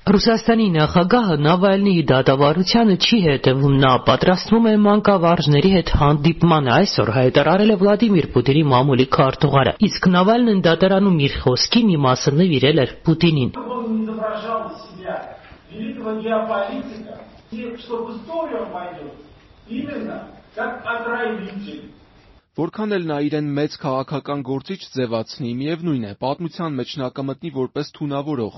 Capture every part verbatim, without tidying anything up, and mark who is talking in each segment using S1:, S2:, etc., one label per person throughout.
S1: Ռուսաստանի նախագահը Նավալնիի դատավարությանը չի հետևում, նա պատրաստվում է մանկավարժների հետ հանդիպման, այսօր հայտարարել է Վլադիմիր Պուտինի մամուլի քարտուղարը, իսկ Նավալնին դատարանում իր խոսքի մի մասը նվիրել էր Պուտինին։
S2: Որքան էլ նա իրեն մեծ քաղաքական գործիչ ձևացնի, միևնույն է, պատմության մեջ նա կմտնի որպես թունավորող։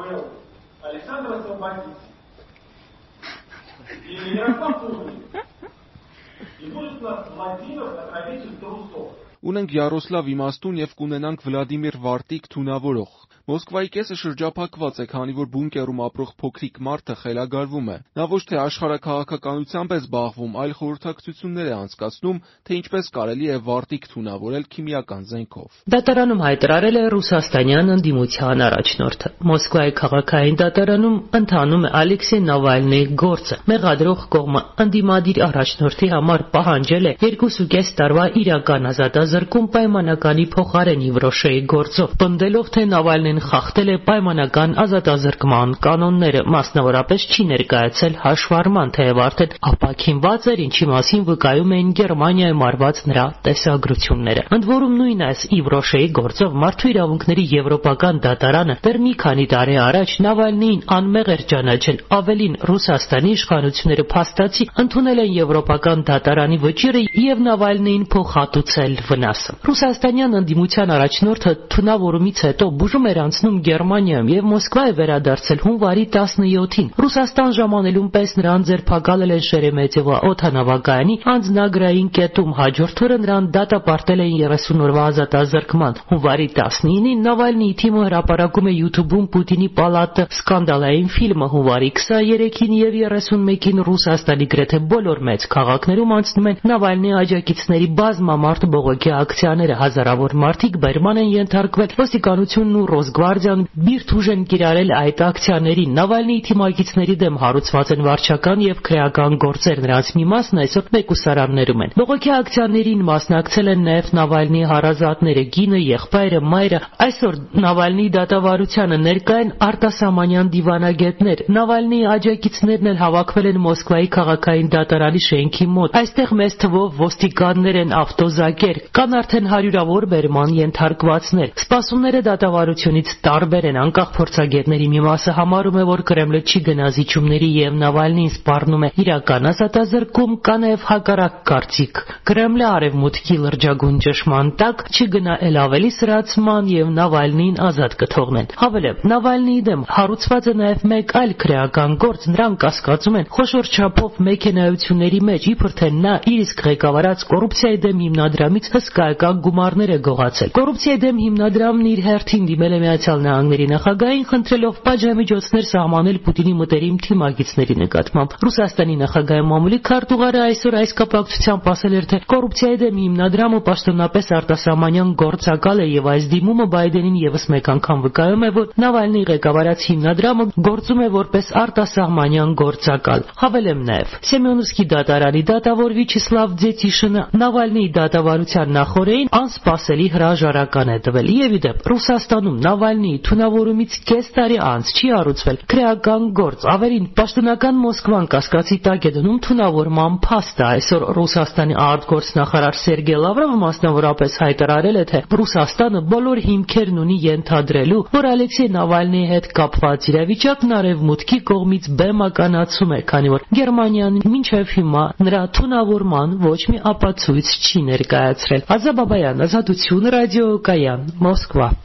S2: Ունենք Յարոսլավ իմաստուն և կունենանք Վլադիմիր Վարտիկ թունավորող։ Մոսկվայի կեսը շրջափակված է, քանի որ բունկերում ապրող փոքրիկ մարդը խելագարվում է։ Նա ոչ թե աշխարհաքաղաքականությամբ է զբաղվում, այլ խորհրդակցություններ է անցկացնում, թե ինչպես կարելի է Վարտիկ թունավորել քիմիական զենքով։
S1: Դատարանում հայտարարել է ռուսաստանյան ընդդիմության առաջնորդը։ Մոսկվայի քաղաքային դատարանում ընթանում է Ալեքսեյ Նավալնիի գործը։ Մեղադրող կողմը ընդդիմադիր առաջնորդի համար պահանջել է երկուսուկես տարվա իրական ազատազրկում պայմանականի փոխարեն Իվրոշեի գործով, պնդելով, թե Նավալնին խախտել է պայմանական ազատազրկման կանոնները, մասնավորապես չի ներկայացել հաշվառման, թեև արդեն ապաքինված էր, ինչի մասին վկայում էին Գերմանիայում արված նրա տեսագրությունները։ Ընդ որում նույն այս Իվրոշեի գործով մարդու իրավունքների եվրոպական դատարանը դեռ մի քանի տարի առաջ Նավալնիին անմեղ էր ճանաչել, ավելին Ռուսաստանի իշխանությունները փաստացի ընդունել են եվրոպական դատարանի վճիռը եւ Նավալնիին փոխհատուցել վնասը։ Ռուսաստանյան ընդդիմության առաջնորդը թունավորումից հետո բուժում էր անցնում Գերմանիայում եւ Մոսկվա է վերադարձել հունվարի տասնյոթին։ Ռուսաստան ժամանելուն պես նրան ձերբակալել են Շերեմետիևո օդանավակայանի անձնագրային կետում, հաջորդ օրը նրան դատապարտել էին երեսուն օրվա ազատազրկման։ Հունվարի տասնինին Նավալնիի թիմը հրապարակում է YouTube-ում Պուտինի պալատը սկանդալային ֆիլմը, հունվարի քսաներեքին եւ երեսունմեկին Ռուսաստանի գրեթե բոլոր մեծ քաղաքներում անցնում են Նավալնիի աջակիցների բազմամարդ բողոքի ակցիաները, հազարավոր մարդիկ բերման են ենթարկվել, ոստիկանությունն ու Ռոսգվարդիան բիրտ ուժ են կիրառել այդ ակցիաներին։ Նավալնիի թիմակիցների դեմ հարուցված են վարչական եւ քրեական գործեր, նրանց մի մասն այսօր մեկուսարաններում են։ Բողոքի ակցիաներին մասնակցել են նաեւ Նավալնիի հարազատները, կինը, եղբայրը, մայրը։ Այսօր Նավալնիի դատավարությանը ներկա են արտասահմանյան դիվանագետներ։ Նավալնիի աջակիցներն էլ հավաքվել են Մոսկվայի քաղաքային դատարանի շենքի մոտ։ Այստեղ մեծ թվով ոստիկաններ են, ավտոզակեր, կան արդեն հարյուրավոր բերման ենթարկվածներ։ Սպասումները դատավարությունից տարբեր են, անկախ փորձագետների մի մասը համարում է, որ Կրեմլը չի գնա զիջումների եւ Նավալնիին սպառնում է իրական ազատազրկում, կա նաեւ հակառակ կարծիք։ Կրեմլը արևմուտքի լրջագույն ճշմարան տակ չի գնա էլ ավելի սրացման եւ Նավալնիին ազատ կթողնեն։ Հավելեմ, Նավալնիի դեմ հարուցված է նաեւ մեկ այլ քրեական գործ, նրան կասկածում են խոշոր չափով մեքենայությունների մեջ, իբր թե նա իր իսկ ղեկավարած կոռուպցիայի դեմ հիմնադրամից հսկայական գումարներ է գողացել։ Կոռուպցիայի դեմ հիմնադրամն իր հերթին դիմել է Միացյալ Նահանգների նախագահին, խնդրելով պատժամիջոցներ սահմանել Պուտինի մտերիմ թիմակիցների նկատմամբ։ Ռուսաստանի նախագահի մամուլի քարտուղարը այսօր այս կապակցությամբ ասել էր, թե կոռուպցիայի դեմ հիմնադրամը պաշտոնապես արտասահմանյան գործակալ է եւ այս դիմումը Բայդենին եւս մեկ անգամ վկայում է, որ Նավալնիի ղեկավարած հիմնադրամը գործում է որպես արտասահմանյան գործակալ։ Հավելեմ նաեւ, Սեմյոնովսկի դատարանի դատավոր Վիչեսլավ Ձետիշինը Նավալնիի դատավարության նախօրեին անսպասելի հրաժարական է տվել։ Եվ ի դեպ, Ռուսաստանում Նավալնիի թունավորումից կես տարի անց չի առուցվել քրեական գործ, ավելին պաշտոնական Մոսկվան կասկածի տակ է դնում թունավորման փաստը։ Այսօր Ռուսաստանի արտգործնախարար Սերգեյ Լավրովը մասնավորապես հայտարարել է, թե Ռուսաստանը բոլոր հիմքերն ունի ենթադրելու, որ Ալեքսեյ Նավալնիի հետ կապված իրավիճակն արևմուտքի կողմից բեմականացում է, քանի որ Գերմանիան մինչև հիմա նրա թունավորման ոչ մի ապացույց չի ներկայացրել։ Ազա Բաբայան, Ազատություն, ռադիո Կայան, Մոսկվա։